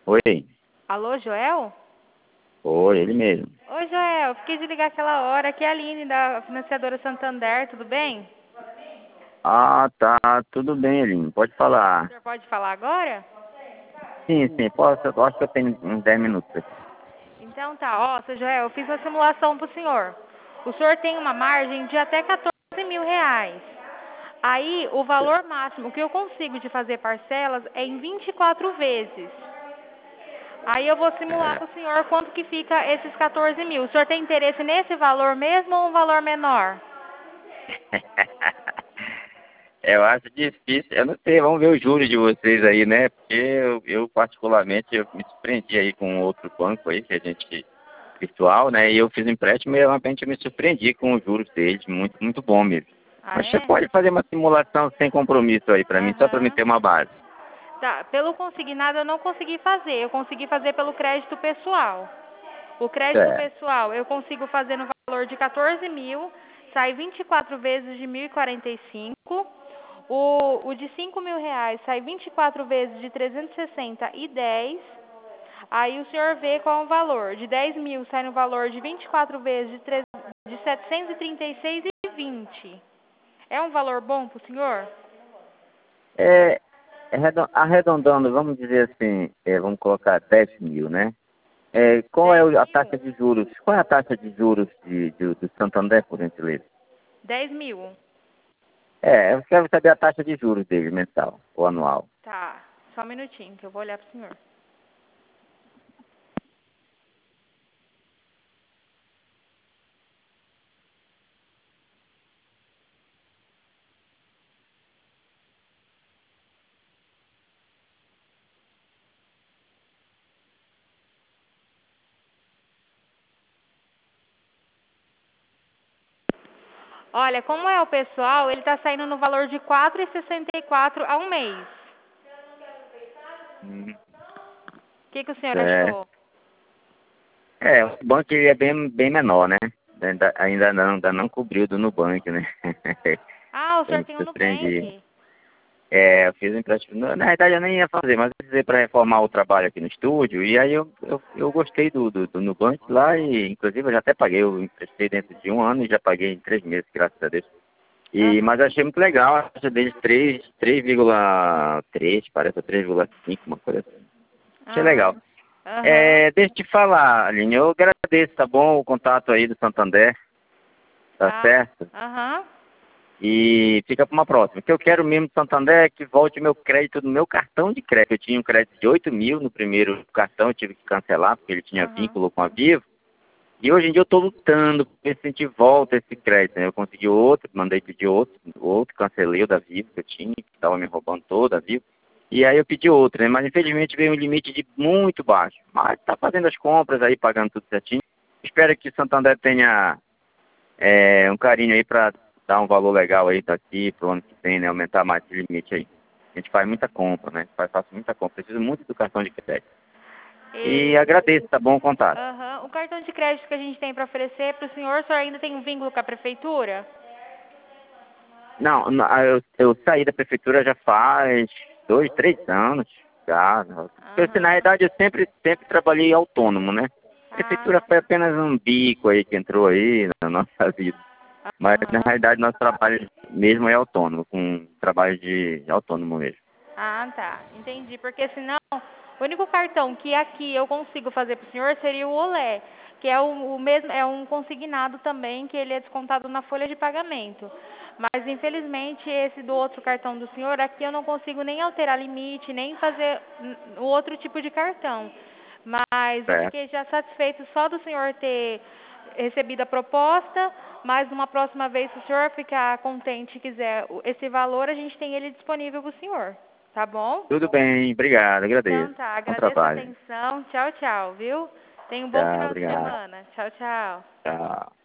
Oi, Alô, Joel? oi, ele mesmo. Oi, Joel. Fiquei de ligar aquela hora. Aqui é a Aline, da financiadora Santander. Tudo bem? Ah, tá, tudo bem, Elinho, pode O falar. senhor pode falar agora? Sim, sim, posso, eu acho que eu tenho uns 10 minutos aqui. Então tá. Ó, seu Joel, eu fiz uma simulação pro senhor. O senhor tem uma margem de até 14 mil reais. Aí, o valor máximo que eu consigo de fazer parcelas é em 24 vezes. Aí eu vou simular É. pro senhor quanto que fica esses 14 mil. O senhor tem interesse nesse valor mesmo ou um valor menor? Eu acho difícil, eu não sei, vamos ver os juros de vocês aí, né? Porque eu particularmente, eu me surpreendi aí com outro banco aí, que a gente, virtual, né? E eu fiz um empréstimo e realmente eu me surpreendi com os juros deles, muito, muito bom mesmo. Ah, Mas você é? pode fazer uma simulação sem compromisso aí pra mim, só pra me Aham. ter uma base. Tá, pelo consignado eu não consegui fazer. Eu consegui fazer pelo crédito pessoal. O crédito Certo. pessoal eu consigo fazer no valor de 14 mil, sai 24 vezes de 1.045. O de 5 mil reais sai 24 vezes de 360 e 10. Aí o senhor vê qual é o valor. De 10 mil sai no valor de 24 vezes de 736 e 20. É um valor bom para o senhor? É, arredondando, vamos dizer assim, vamos colocar 10 mil, né? Qual é 10 a mil? taxa de juros? Qual é a taxa de juros do Santander, por gentileza? 10 mil. Eu quero saber a taxa de juros dele, mensal ou anual. Tá, só um minutinho que eu vou olhar pro senhor. Olha, como é o pessoal, ele tá saindo no valor de 4,64 a um mês. Hum, O que que o senhor certo. achou? O banco ele é bem, bem menor, né? Ainda não cobriu do Nubank, né? Ah, o Eu senhor me tem o surpreendi. Nubank. Eu fiz um empréstimo. Na verdade, eu nem ia fazer, mas eu precisei para reformar o trabalho aqui no estúdio. E aí eu gostei do Nubank lá e, inclusive, eu já até paguei. Eu emprestei dentro de um ano e já paguei em 3 meses, graças a Deus. Mas Aham. achei muito legal a taxa deles 3,3, parece 3,5, uma coisa assim. Achei Ah, legal. aham. Deixa eu te falar, Aline, eu agradeço, tá bom, o contato aí do Santander, tá Tá. certo? Aham. E fica para uma próxima. O que eu quero mesmo do Santander é que volte meu crédito no meu cartão de crédito. Eu tinha um crédito de 8 mil no primeiro cartão, eu tive que cancelar porque ele tinha Aham. vínculo com a Vivo. E hoje em dia eu estou lutando para ver se a gente volta esse crédito, né? Eu consegui outro, mandei pedir outro, cancelei o da Vivo que eu tinha, que estava me roubando todo a Vivo. E aí eu pedi outro, né? Mas infelizmente veio um limite de muito baixo. Mas está fazendo as compras aí, pagando tudo certinho. Espero que o Santander tenha um carinho aí para dar um valor legal aí daqui pro ano que vem, né? Aumentar mais esse limite aí. A gente faz muita compra, né? Faço muita compra. Preciso muito do cartão de crédito. E E, agradeço, tá bom o contato. aham. O cartão de crédito que a gente tem para oferecer para o senhor ainda tem um vínculo com a prefeitura? Não, eu saí da prefeitura já faz 2, 3 anos já. Porque, assim, na Aham. realidade, eu sempre trabalhei autônomo, né? A Ah, prefeitura foi apenas um bico aí que entrou aí na nossa vida. Mas, na aham. realidade, nosso trabalho mesmo é autônomo, com trabalho de autônomo mesmo. Ah, tá. Entendi. Porque senão, o único cartão que aqui eu consigo fazer para o senhor seria o Olé, que é o mesmo, é um consignado também, que ele é descontado na folha de pagamento. Mas infelizmente esse do outro cartão do senhor, aqui eu não consigo nem alterar limite, nem fazer o outro tipo de cartão. Mas eu Certo. fiquei já satisfeito só do senhor ter recebido a proposta, mas numa próxima vez, se o senhor ficar contente e quiser esse valor, a gente tem ele disponível para o senhor. Tá bom? Tudo bem, obrigado, Então agradeço. tá, Bom agradeço a trabalho. atenção. Tchau, tchau, viu? Tenha um bom Tchau, final de obrigado. semana. Tchau, tchau. Tchau.